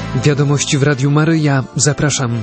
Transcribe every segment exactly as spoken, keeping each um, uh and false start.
Wiadomości w Radiu Maryja. Zapraszam.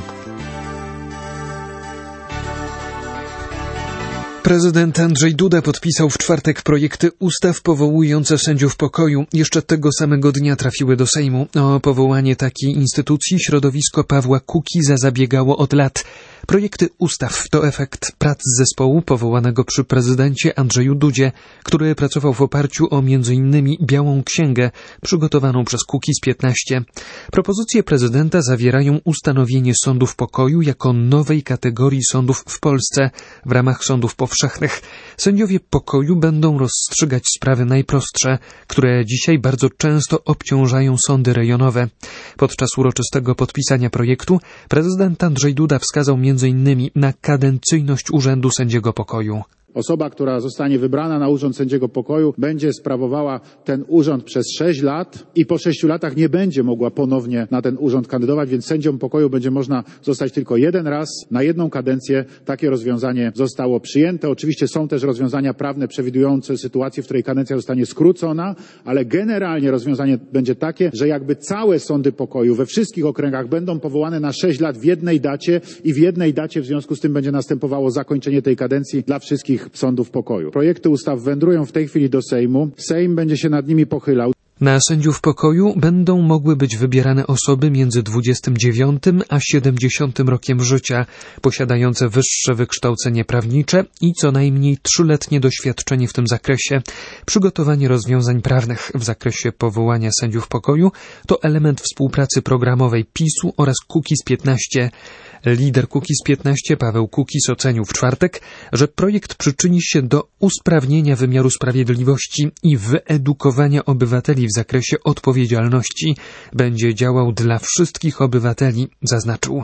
Prezydent Andrzej Duda podpisał w czwartek projekty ustaw powołujące sędziów pokoju. Jeszcze tego samego dnia trafiły do Sejmu. O powołanie takiej instytucji środowisko Pawła Kukiza zabiegało od lat. Projekty ustaw to efekt prac zespołu powołanego przy prezydencie Andrzeju Dudzie, który pracował w oparciu o między innymi Białą Księgę przygotowaną przez Kukiz piętnaście. Propozycje prezydenta zawierają ustanowienie sądów pokoju jako nowej kategorii sądów w Polsce w ramach sądów powszechnych. Sędziowie pokoju będą rozstrzygać sprawy najprostsze, które dzisiaj bardzo często obciążają sądy rejonowe. Podczas uroczystego podpisania projektu prezydent Andrzej Duda wskazał między innymi na kadencyjność urzędu sędziego pokoju. Osoba, która zostanie wybrana na urząd sędziego pokoju, będzie sprawowała ten urząd przez sześć lat i po sześciu latach nie będzie mogła ponownie na ten urząd kandydować, więc sędzią pokoju będzie można zostać tylko jeden raz na jedną kadencję. Takie rozwiązanie zostało przyjęte. Oczywiście są też rozwiązania prawne przewidujące sytuację, w której kadencja zostanie skrócona, ale generalnie rozwiązanie będzie takie, że jakby całe sądy pokoju we wszystkich okręgach będą powołane na sześć lat w jednej dacie i w jednej dacie w związku z tym będzie następowało zakończenie tej kadencji dla wszystkich sądów pokoju. Projekty ustaw wędrują w tej chwili do Sejmu. Sejm będzie się nad nimi pochylał. Na sędziów pokoju będą mogły być wybierane osoby między dwudziestym dziewiątym a siedemdziesiątym rokiem życia, posiadające wyższe wykształcenie prawnicze i co najmniej trzyletnie doświadczenie w tym zakresie. Przygotowanie rozwiązań prawnych w zakresie powołania sędziów pokoju to element współpracy programowej PiSu oraz Kukiz piętnaście. Lider Kukiz piętnaście Paweł Kukiz ocenił w czwartek, że projekt przyczyni się do usprawnienia wymiaru sprawiedliwości i wyedukowania obywateli w zakresie odpowiedzialności. Będzie działał dla wszystkich obywateli, zaznaczył.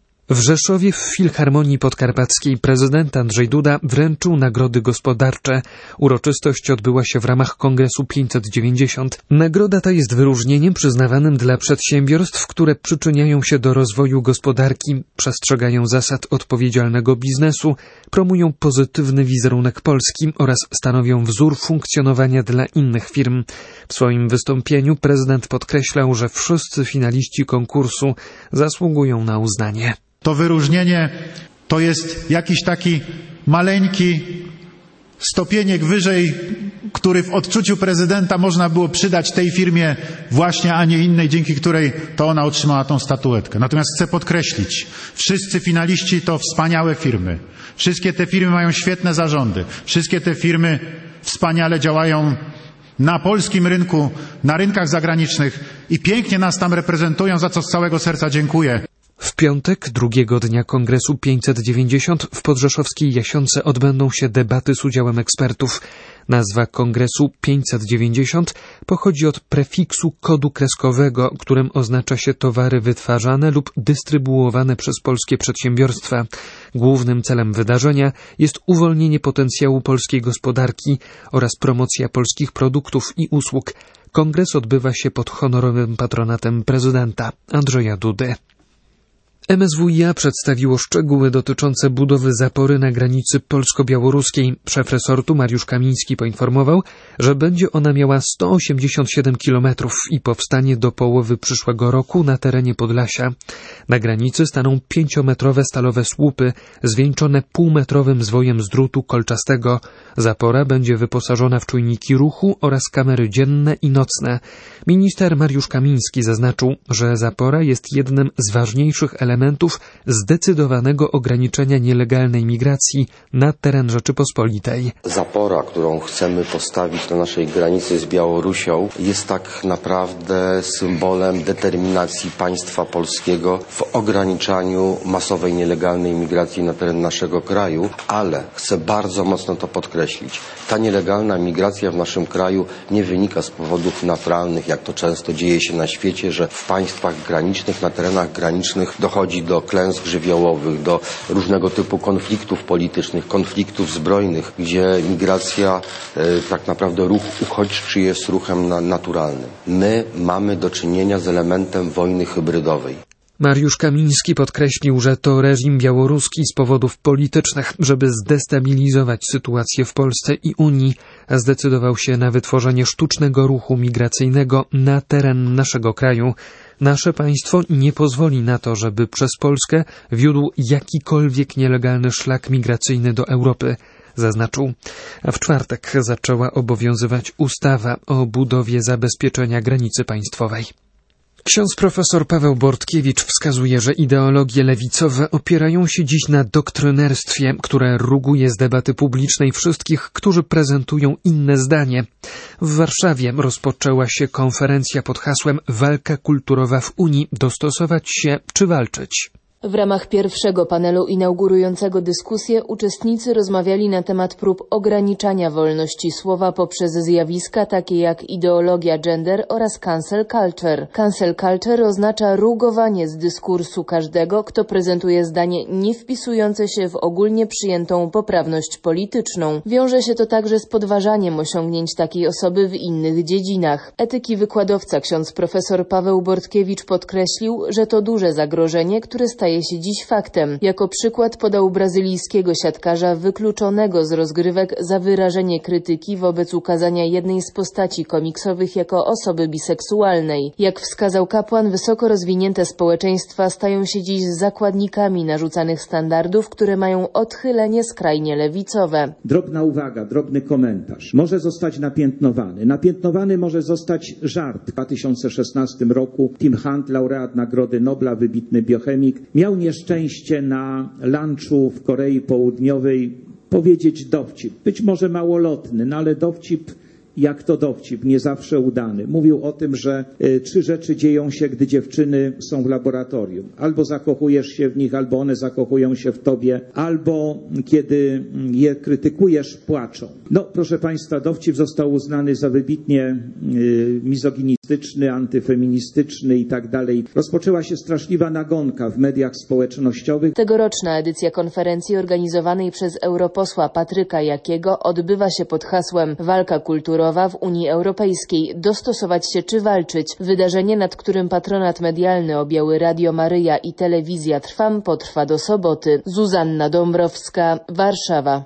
W Rzeszowie w Filharmonii Podkarpackiej prezydent Andrzej Duda wręczył nagrody gospodarcze. Uroczystość odbyła się w ramach Kongresu pięćset dziewięćdziesiąt. Nagroda ta jest wyróżnieniem przyznawanym dla przedsiębiorstw, które przyczyniają się do rozwoju gospodarki, przestrzegają zasad odpowiedzialnego biznesu, promują pozytywny wizerunek Polski oraz stanowią wzór funkcjonowania dla innych firm. W swoim wystąpieniu prezydent podkreślał, że wszyscy finaliści konkursu zasługują na uznanie. To wyróżnienie to jest jakiś taki maleńki stopieniek wyżej, który w odczuciu prezydenta można było przydać tej firmie właśnie, a nie innej, dzięki której to ona otrzymała tą statuetkę. Natomiast chcę podkreślić, wszyscy finaliści to wspaniałe firmy. Wszystkie te firmy mają świetne zarządy. Wszystkie te firmy wspaniale działają na polskim rynku, na rynkach zagranicznych i pięknie nas tam reprezentują, za co z całego serca dziękuję. W piątek, drugiego dnia Kongresu pięćset dziewięćdziesiąt w podrzeszowskiej Jasionce odbędą się debaty z udziałem ekspertów. Nazwa Kongresu pięćset dziewięćdziesiąt pochodzi od prefiksu kodu kreskowego, którym oznacza się towary wytwarzane lub dystrybuowane przez polskie przedsiębiorstwa. Głównym celem wydarzenia jest uwolnienie potencjału polskiej gospodarki oraz promocja polskich produktów i usług. Kongres odbywa się pod honorowym patronatem prezydenta Andrzeja Dudy. M S W iA przedstawiło szczegóły dotyczące budowy zapory na granicy polsko-białoruskiej. Szef resortu Mariusz Kamiński poinformował, że będzie ona miała sto osiemdziesiąt siedem kilometrów i powstanie do połowy przyszłego roku na terenie Podlasia. Na granicy staną pięciometrowe stalowe słupy zwieńczone półmetrowym zwojem z drutu kolczastego. Zapora będzie wyposażona w czujniki ruchu oraz kamery dzienne i nocne. Minister Mariusz Kamiński zaznaczył, że zapora jest jednym z ważniejszych elementów elementów zdecydowanego ograniczenia nielegalnej migracji na teren Rzeczypospolitej. Zapora, którą chcemy postawić na naszej granicy z Białorusią, jest tak naprawdę symbolem determinacji państwa polskiego w ograniczaniu masowej nielegalnej migracji na teren naszego kraju, ale chcę bardzo mocno to podkreślić. Ta nielegalna migracja w naszym kraju nie wynika z powodów naturalnych, jak to często dzieje się na świecie, że w państwach granicznych, na terenach granicznych dochodzi do klęsk żywiołowych, do różnego typu konfliktów politycznych, konfliktów zbrojnych, gdzie migracja, e, tak naprawdę ruch uchodźczy jest ruchem na, naturalnym. My mamy do czynienia z elementem wojny hybrydowej. Mariusz Kamiński podkreślił, że to reżim białoruski z powodów politycznych, żeby zdestabilizować sytuację w Polsce i Unii, zdecydował się na wytworzenie sztucznego ruchu migracyjnego na teren naszego kraju. Nasze państwo nie pozwoli na to, żeby przez Polskę wiódł jakikolwiek nielegalny szlak migracyjny do Europy, zaznaczył. A w czwartek zaczęła obowiązywać ustawa o budowie zabezpieczenia granicy państwowej. Ksiądz profesor Paweł Bortkiewicz wskazuje, że ideologie lewicowe opierają się dziś na doktrynerstwie, które ruguje z debaty publicznej wszystkich, którzy prezentują inne zdanie. W Warszawie rozpoczęła się konferencja pod hasłem Walka kulturowa w Unii. Dostosować się czy walczyć? W ramach pierwszego panelu inaugurującego dyskusję uczestnicy rozmawiali na temat prób ograniczania wolności słowa poprzez zjawiska takie jak ideologia gender oraz cancel culture. Cancel culture oznacza rugowanie z dyskursu każdego, kto prezentuje zdanie nie wpisujące się w ogólnie przyjętą poprawność polityczną. Wiąże się to także z podważaniem osiągnięć takiej osoby w innych dziedzinach. Etyki wykładowca ksiądz profesor Paweł Bortkiewicz podkreślił, że to duże zagrożenie, które staje się dziś faktem. Jako przykład podał brazylijskiego siatkarza wykluczonego z rozgrywek za wyrażenie krytyki wobec ukazania jednej z postaci komiksowych jako osoby biseksualnej. Jak wskazał kapłan, wysoko rozwinięte społeczeństwa stają się dziś zakładnikami narzucanych standardów, które mają odchylenie skrajnie lewicowe. Drobna uwaga, drobny komentarz. Może zostać napiętnowany. Napiętnowany może zostać żart. W dwa tysiące szesnastym roku Tim Hunt, laureat Nagrody Nobla, wybitny biochemik, miał nieszczęście na lunchu w Korei Południowej powiedzieć dowcip. Być może małolotny, no ale dowcip, jak to dowcip, nie zawsze udany. Mówił o tym, że y, trzy rzeczy dzieją się, gdy dziewczyny są w laboratorium. Albo zakochujesz się w nich, albo one zakochują się w tobie, albo kiedy je krytykujesz, płaczą. No, proszę Państwa, dowcip został uznany za wybitnie y, mizoginistyczny, antyfeministyczny i tak dalej. Rozpoczęła się straszliwa nagonka w mediach społecznościowych. Tegoroczna edycja konferencji organizowanej przez europosła Patryka Jakiego odbywa się pod hasłem Walka kulturowa w Unii Europejskiej. Dostosować się czy walczyć? Wydarzenie, nad którym patronat medialny objęły Radio Maryja i Telewizja Trwam, potrwa do soboty. Zuzanna Dąbrowska, Warszawa.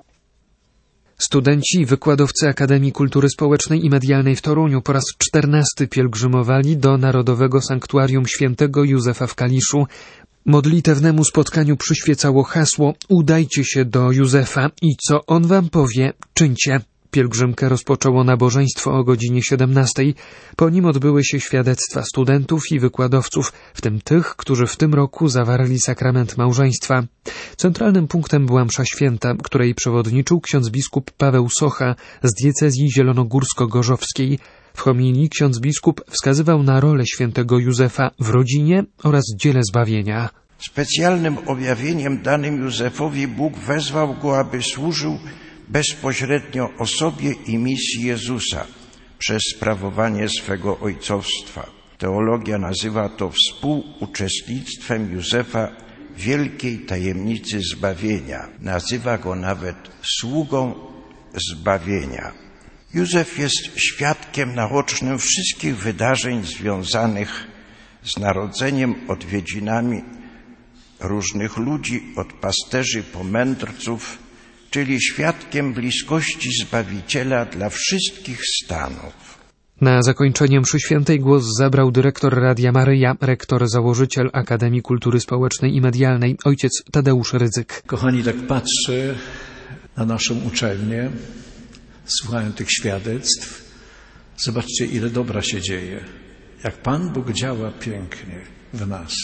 Studenci i wykładowcy Akademii Kultury Społecznej i Medialnej w Toruniu po raz czternasty pielgrzymowali do Narodowego Sanktuarium Świętego Józefa w Kaliszu. Modlitewnemu spotkaniu przyświecało hasło „Udajcie się do Józefa i co on wam powie, czyńcie”. Pielgrzymkę rozpoczęło nabożeństwo o godzinie siedemnastej. Po nim odbyły się świadectwa studentów i wykładowców, w tym tych, którzy w tym roku zawarli sakrament małżeństwa. Centralnym punktem była msza święta, której przewodniczył ksiądz biskup Paweł Socha z diecezji zielonogórsko-gorzowskiej. W homilii ksiądz biskup wskazywał na rolę świętego Józefa w rodzinie oraz dziele zbawienia. Specjalnym objawieniem danym Józefowi Bóg wezwał go, aby służył bezpośrednio osobie i misji Jezusa przez sprawowanie swego ojcowstwa. Teologia nazywa to współuczestnictwem Józefa w wielkiej tajemnicy zbawienia. Nazywa go nawet sługą zbawienia. Józef jest świadkiem naocznym wszystkich wydarzeń związanych z narodzeniem, odwiedzinami różnych ludzi, od pasterzy po mędrców, czyli świadkiem bliskości Zbawiciela dla wszystkich stanów. Na zakończenie mszy świętej głos zabrał dyrektor Radia Maryja, rektor założyciel Akademii Kultury Społecznej i Medialnej, ojciec Tadeusz Rydzyk. Kochani, tak patrzę na naszą uczelnię, słuchałem tych świadectw. Zobaczcie, ile dobra się dzieje. Jak Pan Bóg działa pięknie w nas.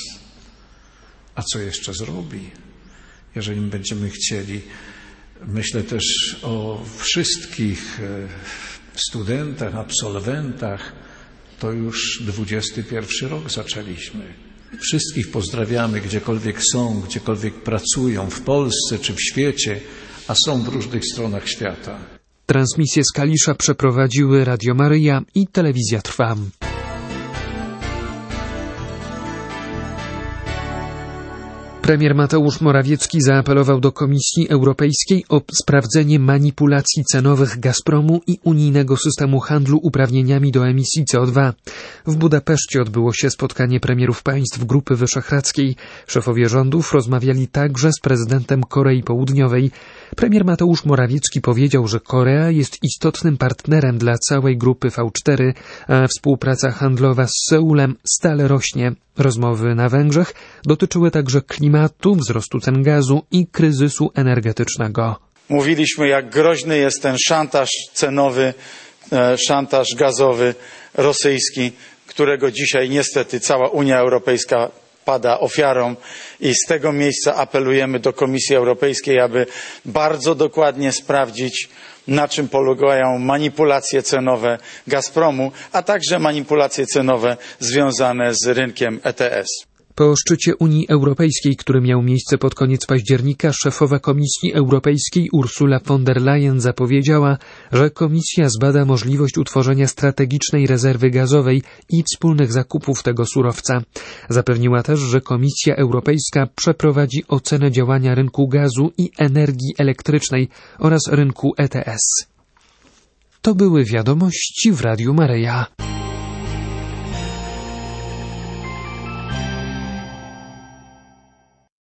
A co jeszcze zrobi, jeżeli będziemy chcieli? Myślę też o wszystkich studentach, absolwentach. To już dwudziesty pierwszy rok zaczęliśmy. Wszystkich pozdrawiamy, gdziekolwiek są, gdziekolwiek pracują, w Polsce czy w świecie, a są w różnych stronach świata. Transmisję z Kalisza przeprowadziły Radio Maryja i Telewizja Trwam. Premier Mateusz Morawiecki zaapelował do Komisji Europejskiej o sprawdzenie manipulacji cenowych Gazpromu i unijnego systemu handlu uprawnieniami do emisji C O dwa. W Budapeszcie odbyło się spotkanie premierów państw Grupy Wyszehradzkiej. Szefowie rządów rozmawiali także z prezydentem Korei Południowej. Premier Mateusz Morawiecki powiedział, że Korea jest istotnym partnerem dla całej Grupy V cztery, a współpraca handlowa z Seulem stale rośnie. Rozmowy na Węgrzech dotyczyły także klimatu, wzrostu cen gazu i kryzysu energetycznego. Mówiliśmy, jak groźny jest ten szantaż cenowy, szantaż gazowy rosyjski, którego dzisiaj niestety cała Unia Europejska pada ofiarą, i z tego miejsca apelujemy do Komisji Europejskiej, aby bardzo dokładnie sprawdzić, na czym polegają manipulacje cenowe Gazpromu, a także manipulacje cenowe związane z rynkiem E T S. Po szczycie Unii Europejskiej, który miał miejsce pod koniec października, szefowa Komisji Europejskiej Ursula von der Leyen zapowiedziała, że Komisja zbada możliwość utworzenia strategicznej rezerwy gazowej i wspólnych zakupów tego surowca. Zapewniła też, że Komisja Europejska przeprowadzi ocenę działania rynku gazu i energii elektrycznej oraz rynku E T S. To były wiadomości w Radiu Maryja.